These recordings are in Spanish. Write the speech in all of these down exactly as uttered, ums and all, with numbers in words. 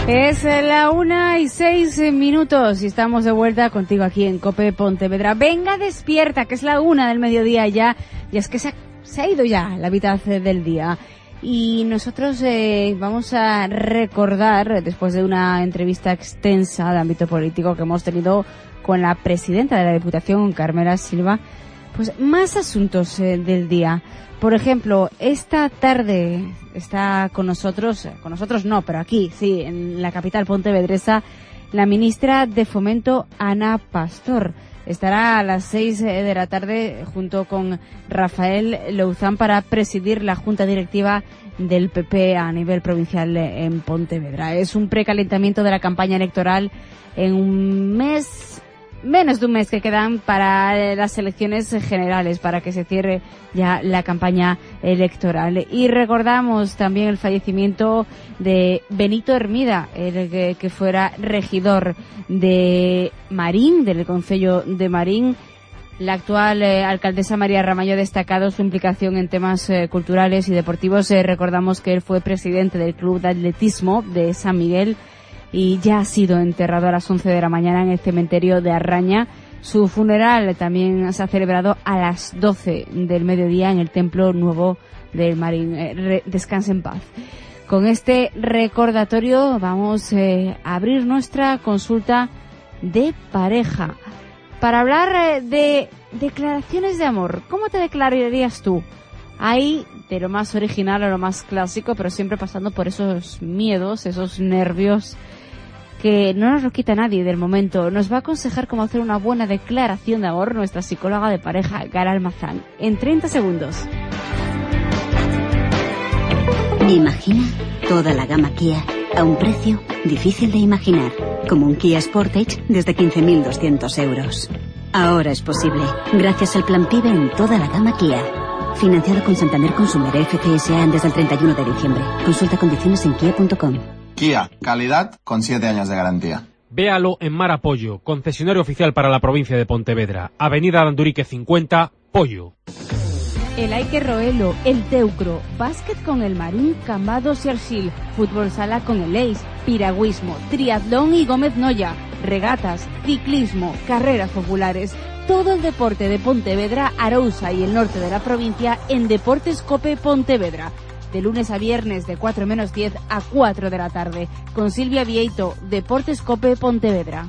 Es la una y seis minutos y estamos de vuelta contigo aquí en COPE Pontevedra. Venga, despierta, que es la una del mediodía ya, y es que se ha, se ha ido ya la mitad del día. Y nosotros eh, vamos a recordar, después de una entrevista extensa de ámbito político que hemos tenido con la presidenta de la Diputación, Carmela Silva, pues más asuntos eh, del día. Por ejemplo, esta tarde está con nosotros, con nosotros no, pero aquí, sí, en la capital pontevedresa, la ministra de Fomento, Ana Pastor. Estará a las seis de la tarde junto con Rafael Louzán para presidir la Junta Directiva del P P a nivel provincial en Pontevedra. Es un precalentamiento de la campaña electoral en un mes... menos de un mes que quedan para las elecciones generales, para que se cierre ya la campaña electoral. Y recordamos también el fallecimiento de Benito Hermida, el que, que fuera regidor de Marín, del concello de Marín. La actual eh, alcaldesa María Ramallo ha destacado su implicación en temas eh, culturales y deportivos. Eh, recordamos que él fue presidente del Club de Atletismo de San Miguel y ya ha sido enterrado a las once de la mañana en el cementerio de Arraña. Su funeral también se ha celebrado a las doce del mediodía en el Templo Nuevo del Marín. Eh, re, descanse en paz. Con este recordatorio vamos eh, a abrir nuestra consulta de pareja para hablar eh, de declaraciones de amor. ¿Cómo te declararías tú? Hay de lo más original a lo más clásico, pero siempre pasando por esos miedos, esos nervios que no nos lo quita nadie del momento. Nos va a aconsejar cómo hacer una buena declaración de amor nuestra psicóloga de pareja, Gara Almazán, en treinta segundos. Imagina toda la gama Kia a un precio difícil de imaginar, como un Kia Sportage desde quince mil doscientos euros. Ahora es posible, gracias al plan PIBE en toda la gama Kia. Financiado con Santander Consumer F C S A desde el treinta y uno de diciembre. Consulta condiciones en kia punto com. Kia, calidad con siete años de garantía. Véalo en Mar Apoyo, concesionario oficial para la provincia de Pontevedra. Avenida Landurique cincuenta, Pollo. El Aike Roelo, el Teucro, básquet con el Marín, Cambados y Arxil, fútbol sala con el Eis, piragüismo, triatlón y Gómez Noya, regatas, ciclismo, carreras populares. Todo el deporte de Pontevedra, Arousa y el norte de la provincia en Deportes Cope Pontevedra. De lunes a viernes de cuatro menos diez a cuatro de la tarde. Con Silvia Vieito, Deportes Cope Pontevedra.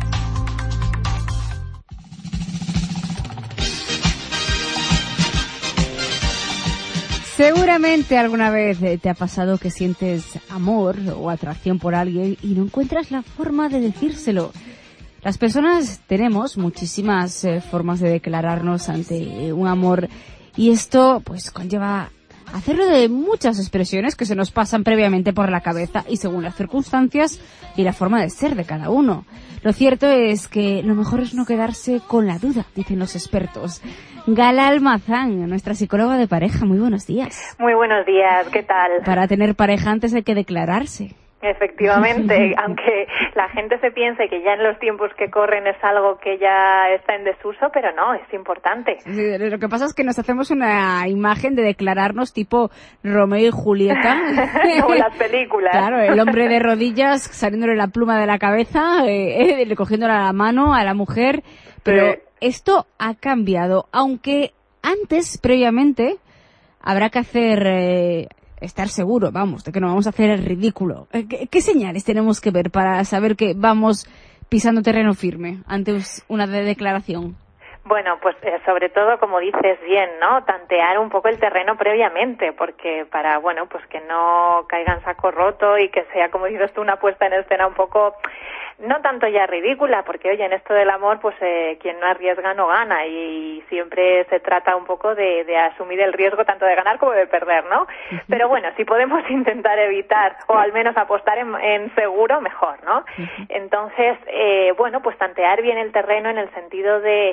Seguramente alguna vez te ha pasado que sientes amor o atracción por alguien y no encuentras la forma de decírselo. Las personas tenemos muchísimas eh, formas de declararnos ante eh, un amor y esto pues conlleva hacerlo de muchas expresiones que se nos pasan previamente por la cabeza y según las circunstancias y la forma de ser de cada uno. Lo cierto es que lo mejor es no quedarse con la duda, dicen los expertos. Gala Almazán, nuestra psicóloga de pareja, muy buenos días. Muy buenos días, ¿qué tal? Para tener pareja antes hay que declararse. Efectivamente, aunque la gente se piense que ya en los tiempos que corren es algo que ya está en desuso, pero no, es importante. Sí, lo que pasa es que nos hacemos una imagen de declararnos tipo Romeo y Julieta. Como las películas. Claro, el hombre de rodillas saliéndole la pluma de la cabeza, eh, eh, cogiéndole la mano a la mujer, pero sí. Esto ha cambiado, aunque antes, previamente, habrá que hacer... Eh, estar seguro, vamos, de que no vamos a hacer el ridículo. ¿Qué, qué señales tenemos que ver para saber que vamos pisando terreno firme ante una de declaración? Bueno, pues eh, sobre todo, como dices bien, ¿no? Tantear un poco el terreno previamente, porque para, bueno, pues que no caiga en saco roto y que sea, como dices tú, una puesta en escena un poco... No tanto ya ridícula, porque oye, en esto del amor, pues eh, quien no arriesga no gana y siempre se trata un poco de, de asumir el riesgo tanto de ganar como de perder, ¿no? Uh-huh. Pero bueno, si podemos intentar evitar o al menos apostar en, en seguro, mejor, ¿no? Uh-huh. Entonces, eh, bueno, pues tantear bien el terreno en el sentido de, pues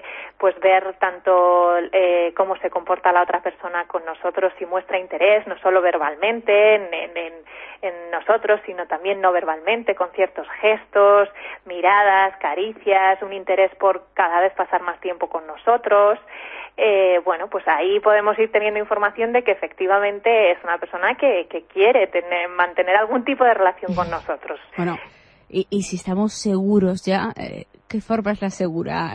pues ver tanto eh, cómo se comporta la otra persona con nosotros, si muestra interés, no solo verbalmente en, en, en, en nosotros, sino también no verbalmente, con ciertos gestos, miradas, caricias, un interés por cada vez pasar más tiempo con nosotros. Eh, bueno, pues ahí podemos ir teniendo información de que efectivamente es una persona que, que quiere tener, mantener algún tipo de relación con nosotros. Bueno, y, y si estamos seguros ya, eh, ¿qué forma es la segura?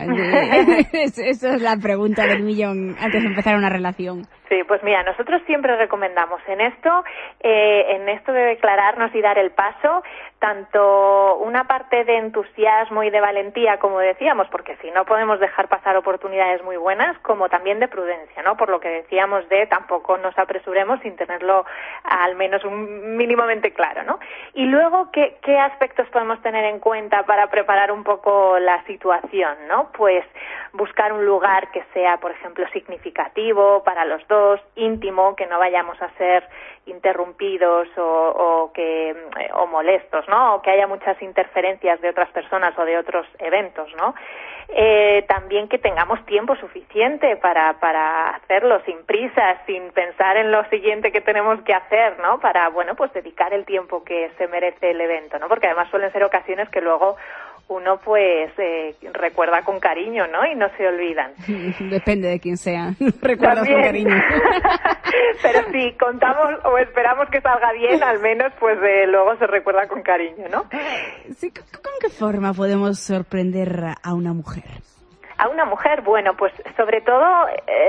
Esa es la pregunta del millón antes de empezar una relación. Sí, pues mira, nosotros siempre recomendamos en esto, eh, en esto de declararnos y dar el paso, tanto una parte de entusiasmo y de valentía, como decíamos, porque si no podemos dejar pasar oportunidades muy buenas, como también de prudencia, ¿no? Por lo que decíamos de tampoco nos apresuremos sin tenerlo al menos un, mínimamente claro, ¿no? Y luego, ¿qué, qué aspectos podemos tener en cuenta para preparar un poco la situación, ¿no? Pues buscar un lugar que sea, por ejemplo, significativo para los dos, íntimo, que no vayamos a ser interrumpidos o, o que o molestos, ¿no? O que haya muchas interferencias de otras personas o de otros eventos, ¿no? Eh, también que tengamos tiempo suficiente para para hacerlo sin prisas, sin pensar en lo siguiente que tenemos que hacer, ¿no? Para, bueno, pues dedicar el tiempo que se merece el evento, ¿no? Porque además suelen ser ocasiones que luego uno pues eh, recuerda con cariño, ¿no? Y no se olvidan. Depende de quién sea. Recuerdas con cariño. Pero si contamos o esperamos que salga bien, al menos pues eh, luego se recuerda con cariño, ¿no? Sí, ¿con qué forma podemos sorprender a una mujer? A una mujer, bueno, pues sobre todo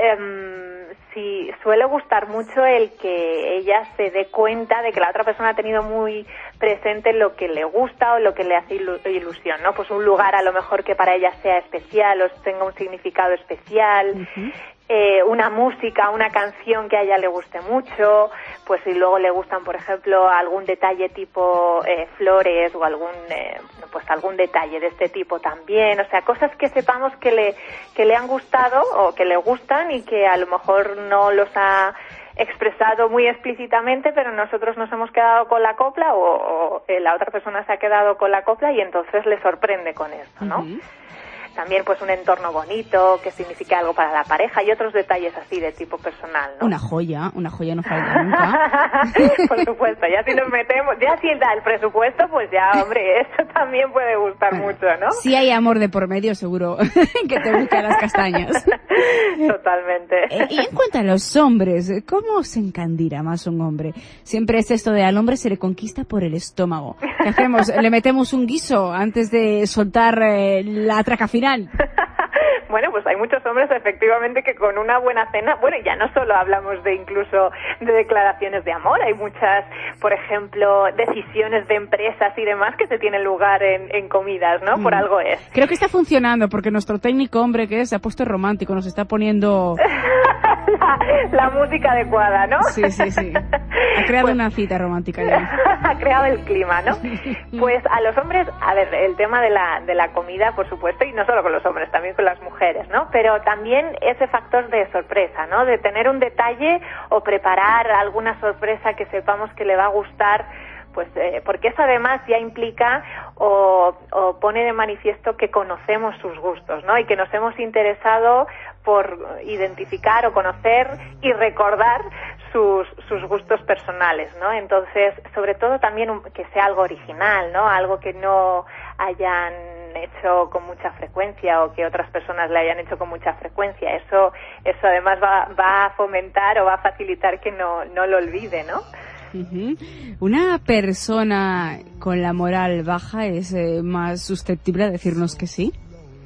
eh, si suele gustar mucho el que ella se dé cuenta de que la otra persona ha tenido muy presente lo que le gusta o lo que le hace ilusión, ¿no? Pues un lugar a lo mejor que para ella sea especial o tenga un significado especial. Uh-huh. Eh, una música, una canción que a ella le guste mucho, pues si luego le gustan, por ejemplo, algún detalle tipo eh, flores o algún eh, pues algún detalle de este tipo también, o sea, cosas que sepamos que le que le han gustado o que le gustan y que a lo mejor no los ha expresado muy explícitamente, pero nosotros nos hemos quedado con la copla o, o eh, la otra persona se ha quedado con la copla y entonces le sorprende con esto, ¿no? Uh-huh. También pues un entorno bonito, que signifique algo para la pareja y otros detalles así de tipo personal, ¿no? Una joya, una joya no falla nunca. Por supuesto, ya si nos metemos, ya si da el presupuesto, pues ya, hombre, esto también puede gustar bueno, mucho, ¿no? Si hay amor de por medio, seguro que te busca las castañas. Totalmente. Eh, y en cuanto a los hombres, ¿cómo se encandila más un hombre? Siempre es esto de al hombre se le conquista por el estómago. ¿Qué hacemos? ¿Le metemos un guiso antes de soltar eh, la traca final? Bueno, pues hay muchos hombres efectivamente que con una buena cena, bueno, ya no solo hablamos de incluso de declaraciones de amor, hay muchas, por ejemplo, decisiones de empresas y demás que se tienen lugar en, en comidas, ¿no? Por mm. algo es. Creo que está funcionando porque nuestro técnico hombre que es se ha puesto romántico, nos está poniendo la, la música adecuada, ¿no? Sí, sí, sí. Ha creado pues, una cita romántica ya. Ha creado el clima, ¿no? Pues a los hombres, a ver, el tema de la de la comida, por supuesto, y no solo con los hombres, también con las mujeres, ¿no? Pero también ese factor de sorpresa, ¿no? De tener un detalle o preparar alguna sorpresa que sepamos que le va a gustar, pues eh, porque eso además ya implica o, o pone de manifiesto que conocemos sus gustos, ¿no? Y que nos hemos interesado por identificar o conocer y recordar sus sus gustos personales, ¿no? Entonces, sobre todo también un, que sea algo original, ¿no? Algo que no hayan hecho con mucha frecuencia o que otras personas le hayan hecho con mucha frecuencia. Eso eso además va, va a fomentar o va a facilitar que no, no lo olvide, ¿no? Uh-huh. Una persona con la moral baja es eh, más susceptible a decirnos que sí.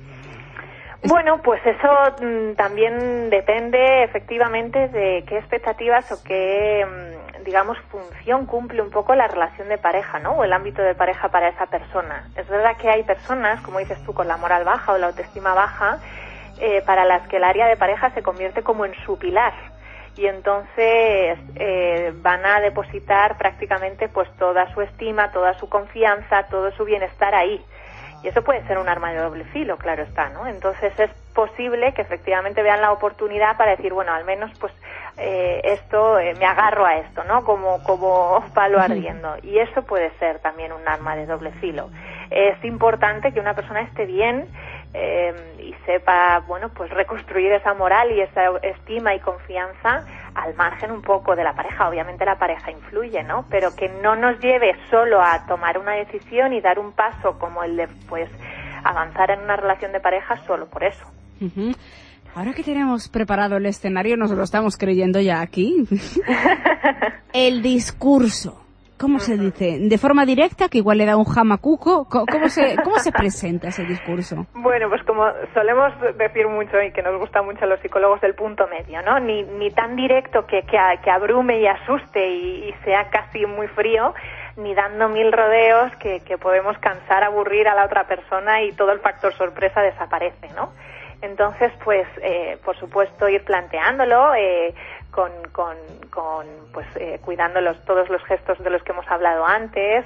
Bueno, pues eso mm, también depende efectivamente de qué expectativas o qué, mm, digamos, función cumple un poco la relación de pareja, ¿no? O el ámbito de pareja para esa persona. Es verdad que hay personas, como dices tú, con la moral baja o la autoestima baja, eh, para las que el área de pareja se convierte como en su pilar. Y entonces eh, van a depositar prácticamente pues toda su estima, toda su confianza, todo su bienestar ahí. Y eso puede ser un arma de doble filo, claro está, ¿no? Entonces es posible que efectivamente vean la oportunidad para decir, bueno, al menos pues eh, esto, eh, me agarro a esto, ¿no? Como, como palo ardiendo. Y eso puede ser también un arma de doble filo. Es importante que una persona esté bien, eh, y sepa, bueno, pues reconstruir esa moral y esa estima y confianza al margen un poco de la pareja. Obviamente la pareja influye, ¿no? Pero que no nos lleve solo a tomar una decisión y dar un paso como el de, pues, avanzar en una relación de pareja solo por eso. Uh-huh. Ahora que tenemos preparado el escenario, nos lo estamos creyendo ya aquí. El discurso. ¿Cómo se dice? ¿De forma directa, que igual le da un jamacuco? ¿Cómo se, cómo se presenta ese discurso? Bueno, pues como solemos decir mucho y que nos gusta mucho a los psicólogos, del punto medio, ¿no? Ni, ni tan directo que, que, que abrume y asuste y, y sea casi muy frío, ni dando mil rodeos que, que podemos cansar, aburrir a la otra persona y todo el factor sorpresa desaparece, ¿no? Entonces, pues, eh, por supuesto, ir planteándolo, eh, con, con, con pues, eh, cuidando los, todos los gestos de los que hemos hablado antes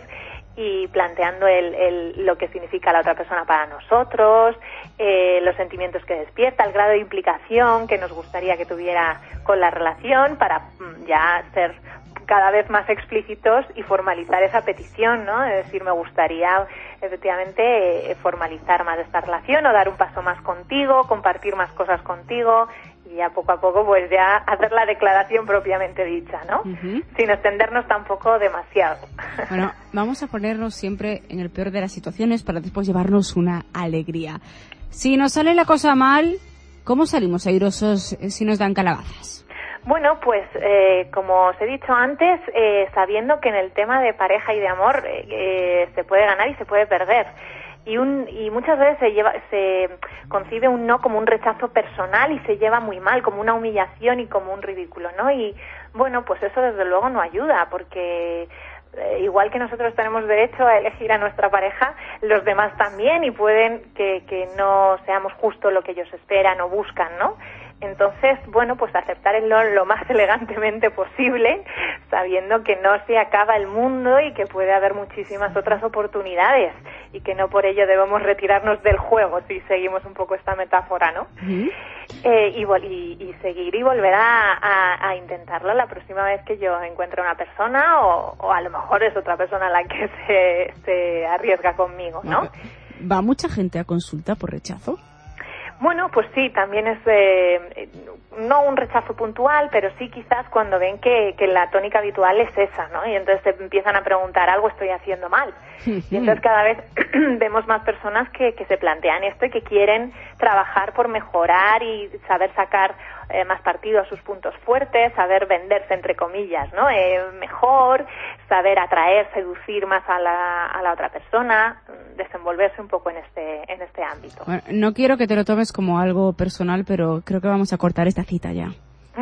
y planteando el, el, lo que significa la otra persona para nosotros, eh, los sentimientos que despierta, el grado de implicación que nos gustaría que tuviera con la relación para mm, ya ser cada vez más explícitos y formalizar esa petición, ¿no? Es decir, me gustaría efectivamente eh, formalizar más esta relación o dar un paso más contigo, compartir más cosas contigo y ya poco a poco pues ya hacer la declaración propiamente dicha, ¿no? Uh-huh. Sin extendernos tampoco demasiado. Bueno, vamos a ponernos siempre en el peor de las situaciones para después llevarnos una alegría. Si nos sale la cosa mal, ¿cómo salimos airosos si nos dan calabazas? Bueno, pues eh, como os he dicho antes, eh, sabiendo que en el tema de pareja y de amor eh, eh, se puede ganar y se puede perder. Y, un, y muchas veces se, lleva, se concibe un no como un rechazo personal y se lleva muy mal, como una humillación y como un ridículo, ¿no? Y bueno, pues eso desde luego no ayuda, porque eh, igual que nosotros tenemos derecho a elegir a nuestra pareja, los demás también, y pueden que, que no seamos justo lo que ellos esperan o buscan, ¿no? Entonces, bueno, pues aceptar el no lo más elegantemente posible, sabiendo que no se acaba el mundo y que puede haber muchísimas otras oportunidades y que no por ello debemos retirarnos del juego, si seguimos un poco esta metáfora, ¿no? Uh-huh. Eh, y, y, y seguir y volver a, a, a intentarlo la próxima vez que yo encuentre una persona o, o a lo mejor es otra persona la que se, se arriesga conmigo, ¿no? ¿Va mucha gente a consulta por rechazo? Bueno, pues sí, también es eh, no un rechazo puntual, pero sí quizás cuando ven que, que la tónica habitual es esa, ¿no? Y entonces se empiezan a preguntar, algo estoy haciendo mal. Y entonces cada vez vemos más personas que, que se plantean esto y que quieren trabajar por mejorar y saber sacar eh, más partido a sus puntos fuertes, saber venderse, entre comillas, ¿no? Eh, mejor, saber atraer, seducir más a la, a la otra persona, desenvolverse un poco en este, en este ámbito. Bueno, no quiero que te lo tomes como algo personal, pero creo que vamos a cortar esta cita ya.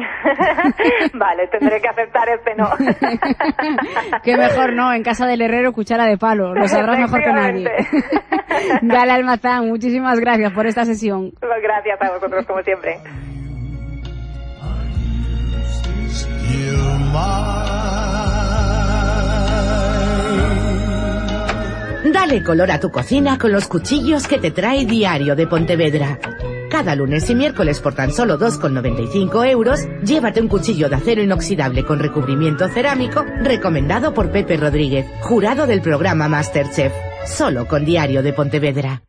Vale, tendré que aceptar este no. Que mejor no, en casa del herrero cuchara de palo, lo sabrás mejor que nadie. Gala Almazán, muchísimas gracias por esta sesión. Gracias a vosotros, como siempre. Dale color a tu cocina con los cuchillos que te trae Diario de Pontevedra. Cada lunes y miércoles por tan solo dos con noventa y cinco euros, llévate un cuchillo de acero inoxidable con recubrimiento cerámico recomendado por Pepe Rodríguez, jurado del programa MasterChef. Solo con Diario de Pontevedra.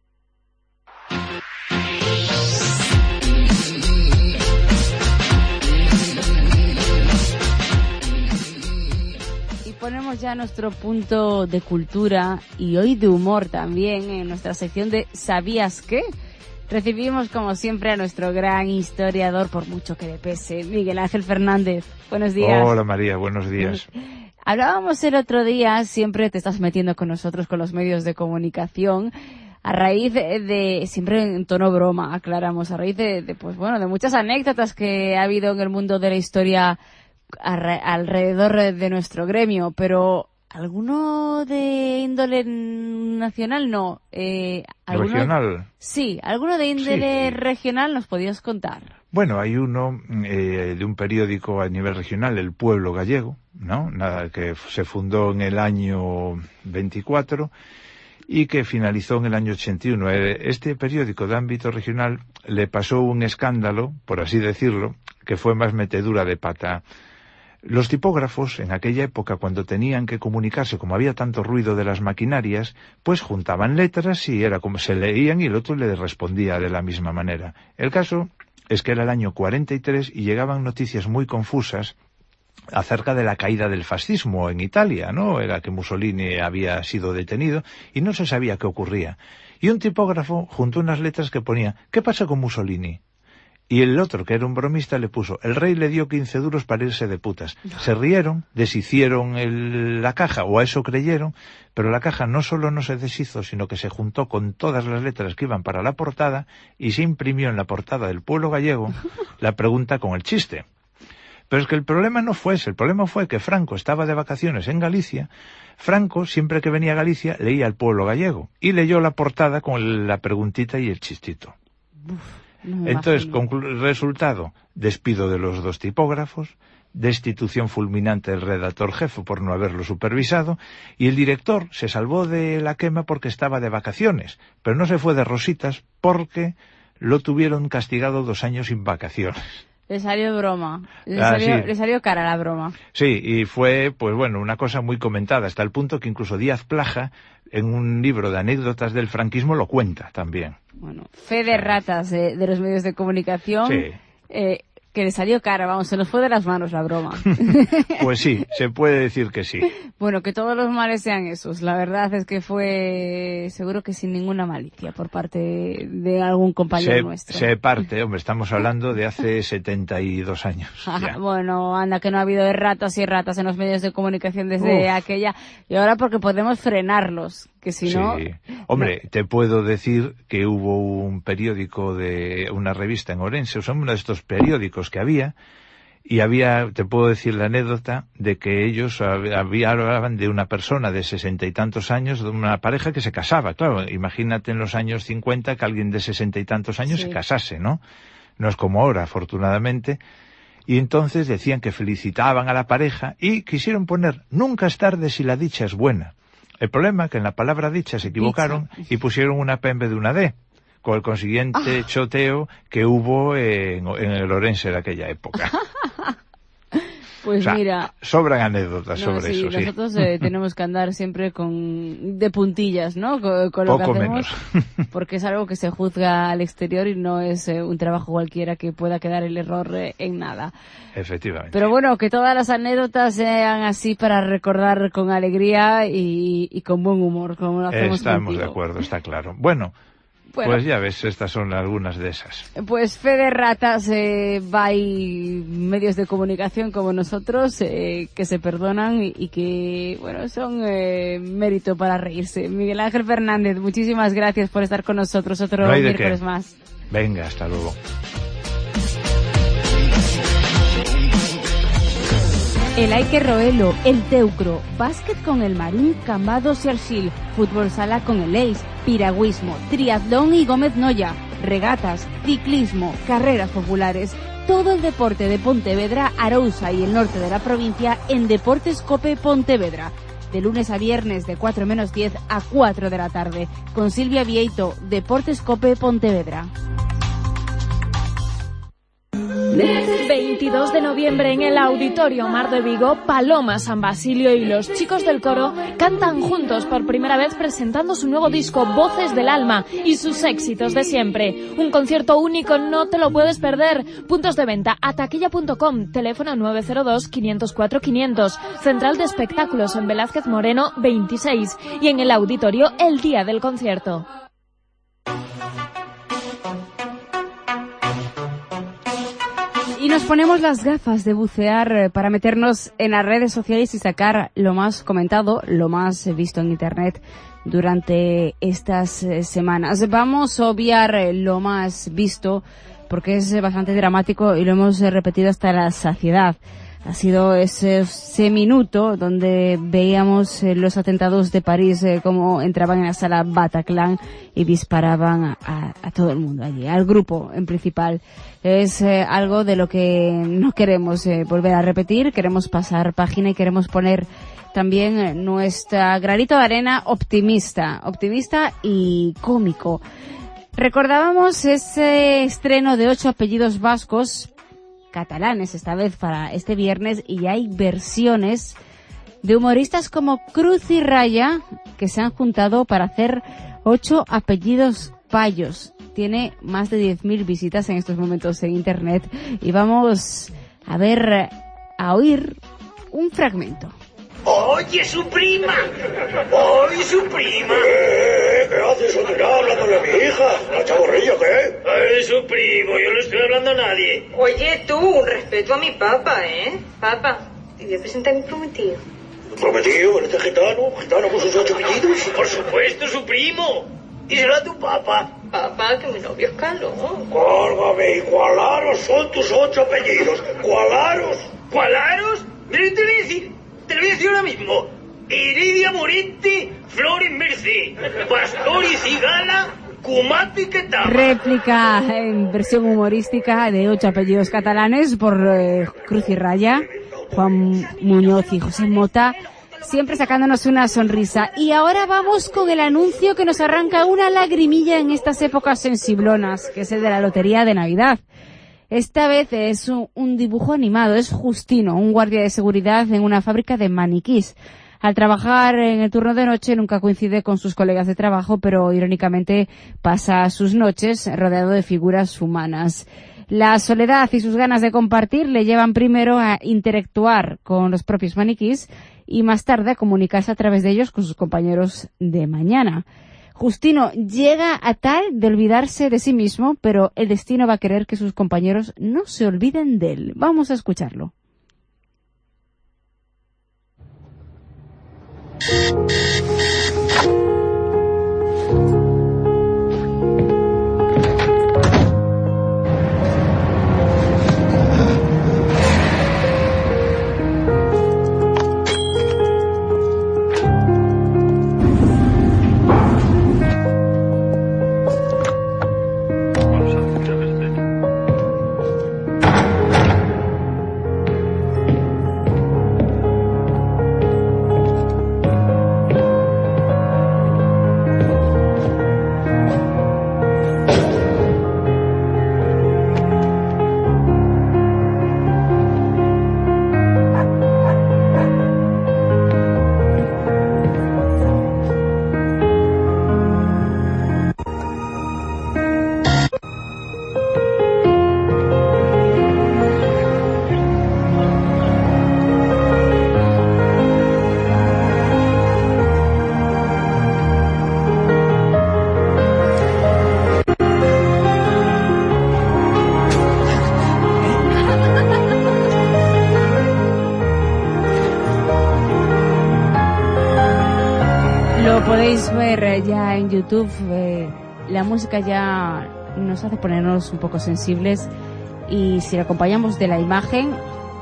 Ponemos ya nuestro punto de cultura y hoy de humor también en nuestra sección de ¿Sabías qué? Recibimos como siempre a nuestro gran historiador, por mucho que le pese, Miguel Ángel Fernández. Buenos días. Hola María, buenos días. Hablábamos el otro día, siempre te estás metiendo con nosotros con los medios de comunicación, a raíz de, de siempre en tono broma, aclaramos, a raíz de, de pues bueno, de muchas anécdotas que ha habido en el mundo de la historia alrededor de nuestro gremio, pero ¿alguno de índole nacional? No. Eh, ¿Regional? Sí, ¿alguno de índole sí. regional nos podías contar? Bueno, hay uno eh, de un periódico a nivel regional, El Pueblo Gallego, ¿no? Nada, que se fundó en el año veinticuatro y que finalizó en el año ochenta y uno. Este periódico de ámbito regional le pasó un escándalo, por así decirlo, que fue más metedura de pata. Los tipógrafos, en aquella época, cuando tenían que comunicarse, como había tanto ruido de las maquinarias, pues juntaban letras y era como se leían y el otro le respondía de la misma manera. El caso es que era el año cuarenta y tres y llegaban noticias muy confusas acerca de la caída del fascismo en Italia, ¿no? Era que Mussolini había sido detenido y no se sabía qué ocurría. Y un tipógrafo juntó unas letras que ponía ¿qué pasa con Mussolini? Y el otro, que era un bromista, le puso el rey le dio quince duros para irse de putas. Se rieron, deshicieron el, la caja, o a eso creyeron, pero la caja no solo no se deshizo, sino que se juntó con todas las letras que iban para la portada y se imprimió en la portada del Pueblo Gallego la pregunta con el chiste. Pero es que el problema no fue ese, el problema fue que Franco estaba de vacaciones en Galicia. Franco, siempre que venía a Galicia, leía El Pueblo Gallego y leyó la portada con la preguntita y el chistito. Uf. No Entonces, resultado, despido de los dos tipógrafos, destitución fulminante del redactor jefe por no haberlo supervisado, y el director se salvó de la quema porque estaba de vacaciones, pero no se fue de rositas porque lo tuvieron castigado dos años sin vacaciones. Le salió broma, le, ah, salió, sí. le salió cara la broma. Sí, y fue, pues bueno, una cosa muy comentada, hasta el punto que incluso Díaz Plaja, en un libro de anécdotas del franquismo, lo cuenta también. Bueno, fe de ratas eh, de los medios de comunicación, sí. eh, que le salió cara, vamos, se nos fue de las manos la broma. Pues sí, se puede decir que sí. Bueno, que todos los males sean esos. La verdad es que fue seguro que sin ninguna malicia por parte de algún compañero se, nuestro. Se parte, hombre, estamos hablando de hace setenta y dos años. Bueno, anda, que no ha habido erratas y erratas en los medios de comunicación desde Uf. aquella. Y ahora porque podemos frenarlos, que si no... Sí. Hombre, no. Te puedo decir que hubo un periódico de una revista en Orense, o sea, uno de estos periódicos que había, y había, te puedo decir la anécdota de que ellos había, hablaban de una persona de sesenta y tantos años, de una pareja que se casaba. Claro, imagínate en los años cincuenta que alguien de sesenta y tantos años sí. se casase, ¿no? No es como ahora, afortunadamente. Y entonces decían que felicitaban a la pareja y quisieron poner nunca es tarde si la dicha es buena. El problema es que en la palabra dicha se equivocaron dicha. y pusieron una P en vez de una D, con el consiguiente ah. choteo que hubo en, en el Orense de aquella época. Pues o sea, mira... sobran anécdotas no, sobre sí, eso, sí. Nosotros eh, tenemos que andar siempre con de puntillas, ¿no? Con, con lo Poco que hacemos, menos. Porque es algo que se juzga al exterior y no es eh, un trabajo cualquiera que pueda quedar el error eh, en nada. Efectivamente. Pero bueno, que todas las anécdotas sean así para recordar con alegría y, y con buen humor, como lo hacemos Estamos contigo. de acuerdo, está claro. Bueno... Bueno, pues ya ves, estas son algunas de esas. Pues fe de ratas, eh, hay medios de comunicación como nosotros eh, que se perdonan y, y que, bueno, son eh, mérito para reírse. Miguel Ángel Fernández, muchísimas gracias por estar con nosotros otro no miércoles más. Venga, hasta luego. El Aike Roelo, el Teucro, básquet con el Marín, Cambados y Arsil, fútbol sala con el Eis, piragüismo, triatlón y Gómez Noya, regatas, ciclismo, carreras populares, todo el deporte de Pontevedra, Arousa y el norte de la provincia en Deportes Cope Pontevedra. De lunes a viernes de cuatro menos diez a cuatro de la tarde, con Silvia Vieito, Deportes Cope Pontevedra. veintidós de noviembre en el Auditorio Mar de Vigo, Paloma San Basilio y los chicos del coro cantan juntos por primera vez presentando su nuevo disco Voces del Alma y sus éxitos de siempre. Un concierto único, no te lo puedes perder. Puntos de venta a taquilla punto com, teléfono nueve cero dos, quinientos cuatro, quinientos, Central de Espectáculos en Velázquez Moreno veintiséis y en el auditorio el día del concierto. Y nos ponemos las gafas de bucear para meternos en las redes sociales y sacar lo más comentado, lo más visto en internet durante estas semanas. Vamos a obviar lo más visto porque es bastante dramático y lo hemos repetido hasta la saciedad. Ha sido ese, ese minuto donde veíamos eh, los atentados de París, eh, cómo entraban en la sala Bataclan y disparaban a, a todo el mundo allí, al grupo en principal. Es eh, algo de lo que no queremos eh, volver a repetir, queremos pasar página y queremos poner también eh, nuestra granito de arena optimista, optimista y cómico. Recordábamos ese estreno de ocho apellidos vascos catalanes, esta vez para este viernes, y hay versiones de humoristas como Cruz y Raya que se han juntado para hacer ocho apellidos payos. Tiene más de diez mil visitas en estos momentos en internet y vamos a ver, a oír un fragmento. ¡Oye, su prima! ¡Oye, su prima! ¿Qué? ¿Qué haces, Sotera, hablándole a mi hija? ¿La chaborrillo qué? ¡Ay, su primo! Yo no estoy hablando a nadie. Oye, tú, un respeto a mi papá, ¿eh? Papá, te voy a presentar a mi prometido. ¿Prometido? ¿Este gitano? ¿Gitano con sus ocho apellidos? Por supuesto, su primo. ¿Y será tu papá? Papá, que mi novio es calón. Cólgame, ¿y cuálaros son tus ocho apellidos? ¿Cuálaros? ¿Cuálaros? Te lo voy a decir, te lo voy a decir ahora mismo. Iridia Morente, Flores Mercé, Pastor y Cigala, Cumati Quetama. Réplica en versión humorística de ocho apellidos catalanes por eh, Cruz y Raya, Juan Muñoz y José Mota, siempre sacándonos una sonrisa. Y ahora vamos con el anuncio que nos arranca una lagrimilla en estas épocas sensiblonas, que es el de la Lotería de Navidad. Esta vez es un, un dibujo animado, es Justino, un guardia de seguridad en una fábrica de maniquís. Al trabajar en el turno de noche nunca coincide con sus colegas de trabajo, pero irónicamente pasa sus noches rodeado de figuras humanas. La soledad y sus ganas de compartir le llevan primero a interactuar con los propios maniquís y más tarde a comunicarse a través de ellos con sus compañeros de mañana. Justino llega a tal de olvidarse de sí mismo, pero el destino va a querer que sus compañeros no se olviden de él. Vamos a escucharlo. Podéis ver ya en YouTube, eh, la música ya nos hace ponernos un poco sensibles y si la acompañamos de la imagen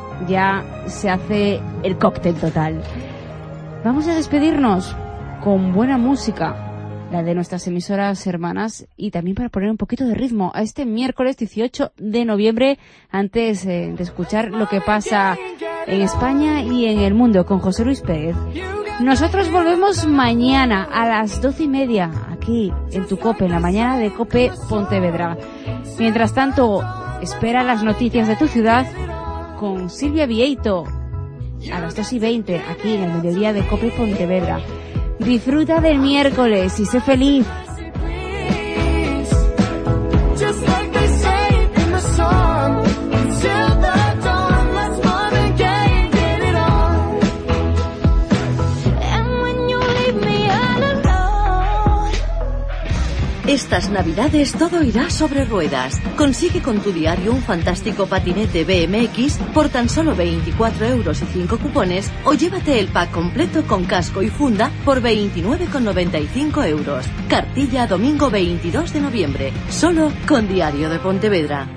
ya se hace el cóctel total. Vamos a despedirnos con buena música, la de nuestras emisoras hermanas, y también para poner un poquito de ritmo a este miércoles dieciocho de noviembre, antes eh, de escuchar lo que pasa en España y en el mundo con José Luis Pérez. Nosotros volvemos mañana a las doce y media aquí en tu COPE, en la mañana de COPE Pontevedra. Mientras tanto, espera las noticias de tu ciudad con Silvia Vieito a las dos y veinte aquí en el mediodía de COPE Pontevedra. Disfruta del miércoles y sé feliz. Estas navidades todo irá sobre ruedas. Consigue con tu diario un fantástico patinete B M X por tan solo veinticuatro euros y cinco cupones o llévate el pack completo con casco y funda por veintinueve con noventa y cinco euros. Cartilla domingo veintidós de noviembre, solo con Diario de Pontevedra.